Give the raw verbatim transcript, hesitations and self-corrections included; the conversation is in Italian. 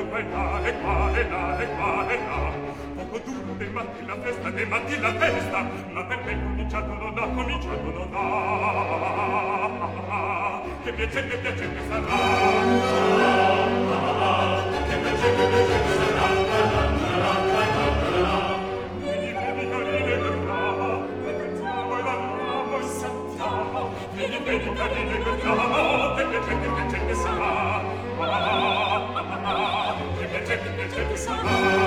qua e là, e qua e là, e qua e là. Poco duro dei matti la festa, dei matti la festa, ma per me cominciato non ha, cominciato non ha. Che piacere, piacere sarà. Che piacere, piacere sarà. Vedi, vedi, carine che brava, e pensiamo e balliamo e saltiamo. Vedi, vedi, carine che brava, che piacere, piacere sarà. Che piacere, piacere sarà.